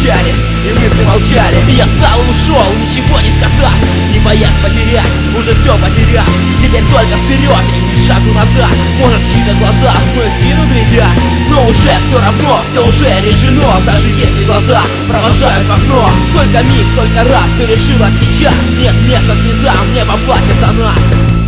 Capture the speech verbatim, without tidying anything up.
кричали, и мысли молчали. И я встал и ушел, ничего не сказав, не боясь потерять, уже все потерял. Теперь только вперед и ни шагу назад. Может, в чьи-то глаза в мою спину глядят, но уже все равно, все уже решено. Даже если глаза провожают в окно, только миг, только раз, все решила сейчас. Нет места слезам, не поплатится нас.